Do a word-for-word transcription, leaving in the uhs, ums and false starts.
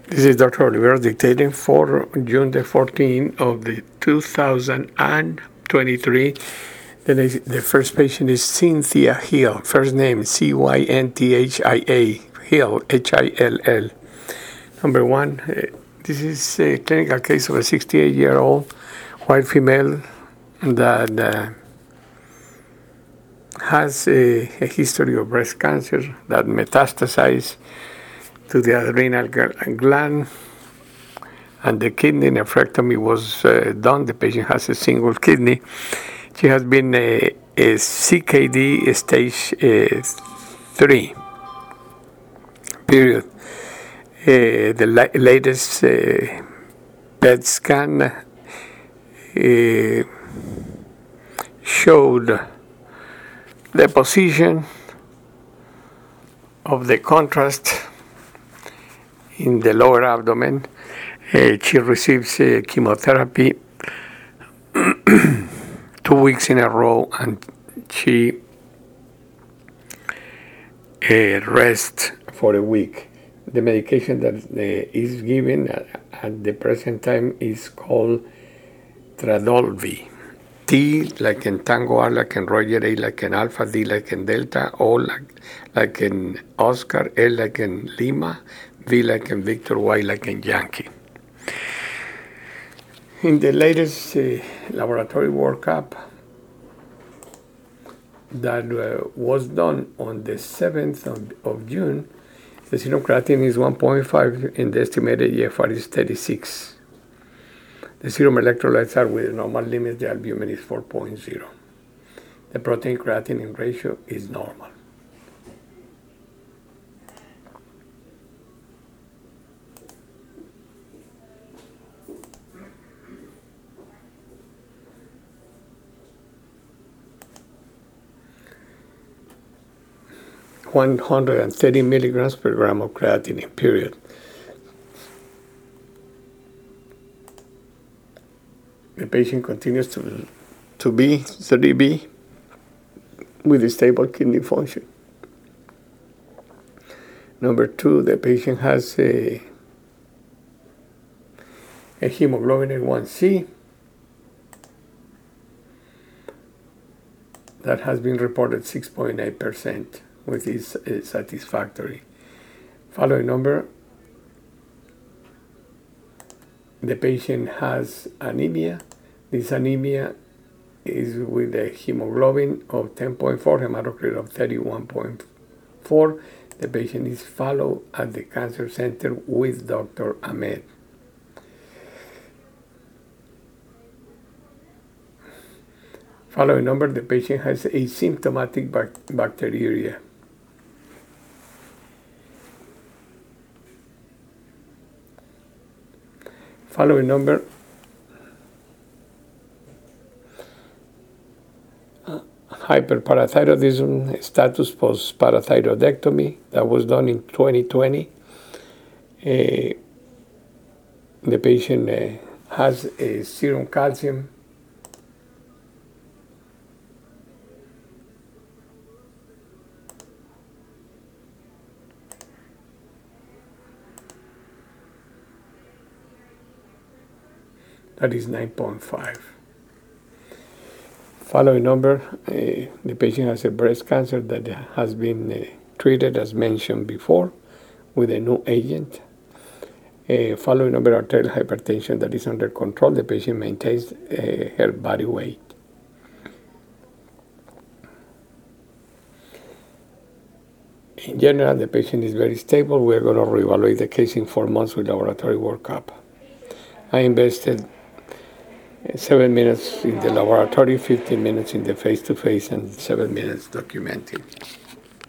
This is Doctor Oliveros dictating for June the fourteenth of the two thousand twenty-three. The, the first patient is Cynthia Hill. First name C Y N T H I A. Hill, H I L L. Number one, uh, this is a clinical case of a sixty-eight-year-old white female that uh, has a, a history of breast cancer that metastasized to the adrenal gland, and the kidney nephrectomy was uh, done. The patient has a single kidney. She has been a, a C K D stage uh, three, period. Uh, the la- latest uh, P E T scan uh, showed the position of the contrast in the lower abdomen. Uh, she receives uh, chemotherapy two weeks in a row, and she uh, rests for a week. The medication that uh, is given at, at the present time is called Tradolvi. T like in Tango, R like in Roger, A like in Alpha, D like in Delta, O like, like in Oscar, L like in Lima, V like in Victor, Y like in Yankee. In the latest uh, laboratory workup that uh, was done on the seventh of, of June, the serum creatinine is one point five and the estimated E F R is thirty-six. The serum electrolytes are within normal limits. The albumin is four point zero. The protein creatinine ratio is normal. one hundred thirty milligrams per gram of creatinine, period. The patient continues to, to be three B with a stable kidney function. Number two, the patient has a, a hemoglobin A one C that has been reported six point eight percent, which is uh, satisfactory. Following number, the patient has anemia. This anemia is with a hemoglobin of ten point four, hematocrit of thirty-one point four. The patient is followed at the cancer center with Doctor Ahmed. Following number, the patient has asymptomatic bac- bacteriuria. Following number, uh, hyperparathyroidism status post-parathyroidectomy that was done in twenty twenty. Uh, the patient uh, has a serum calcium that is nine point five. Following number, uh, the patient has a breast cancer that has been uh, treated, as mentioned before, with a new agent. Uh, following number, arterial hypertension that is under control. The patient maintains uh, her body weight. In general, the patient is very stable. We're going to reevaluate the case in four months with laboratory workup. I invested seven minutes in the laboratory, fifteen minutes in the face-to-face, and seven minutes documenting.